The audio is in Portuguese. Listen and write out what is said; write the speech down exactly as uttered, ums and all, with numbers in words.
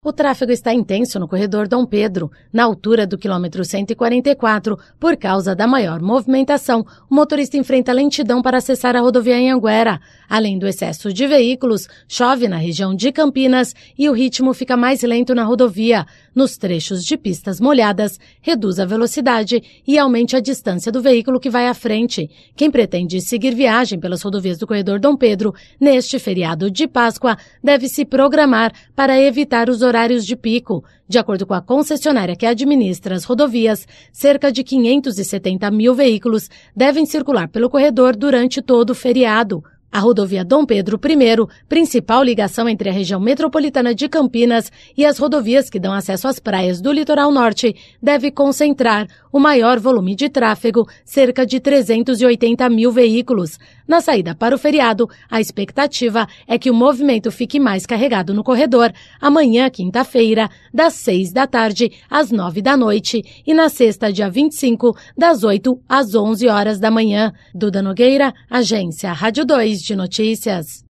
O tráfego está intenso no corredor Dom Pedro, na altura do quilômetro cento e quarenta e quatro, por causa da maior movimentação. O motorista enfrenta lentidão para acessar a rodovia Anhanguera. Além do excesso de veículos, chove na região de Campinas e o ritmo fica mais lento na rodovia. Nos trechos de pistas molhadas, reduz a velocidade e aumente a distância do veículo que vai à frente. Quem pretende seguir viagem pelas rodovias do corredor Dom Pedro neste feriado de Páscoa deve se programar para evitar os horários de pico. De acordo com a concessionária que administra as rodovias, cerca de quinhentos e setenta mil veículos devem circular pelo corredor durante todo o feriado. A rodovia Dom Pedro I, principal ligação entre a região metropolitana de Campinas e as rodovias que dão acesso às praias do litoral norte, deve concentrar o maior volume de tráfego, cerca de trezentos e oitenta mil veículos. Na saída para o feriado, a expectativa é que o movimento fique mais carregado no corredor amanhã, quinta-feira, das seis da tarde às nove da noite e na sexta, dia vinte e cinco, das oito às onze horas da manhã. Duda Nogueira, Agência Rádio dois de Notícias.